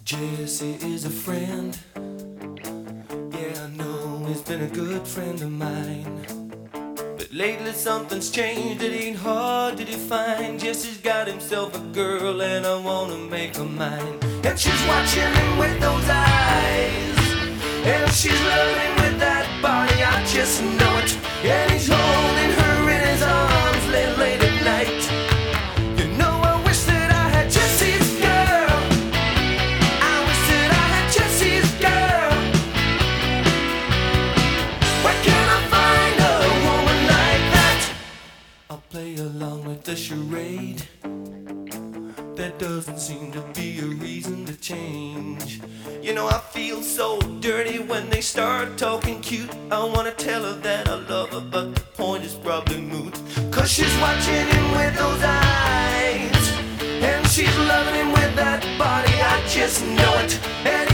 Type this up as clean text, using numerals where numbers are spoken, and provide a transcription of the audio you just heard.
Jesse is a friend. Yeah, I know he's been a good friend of mine. But lately something's changed, it ain't hard to define. Jesse's got himself a girl and I wanna make her mine. And she's watching him with those eyes, and she's loving with that body, I just know it. And he's holding her in his arms late at night. You know I wish that I had Jesse's girl. I wish that I had Jesse's girl. Where can I find a woman like that? I'll play along with the charade. There doesn't seem to be a reason to change. You know I feel so dirty when they start talking cute. I wanna tell her that I love her, but the point is probably moot. Cause she's watching him with those eyes, and she's loving him with that body, I just know it. And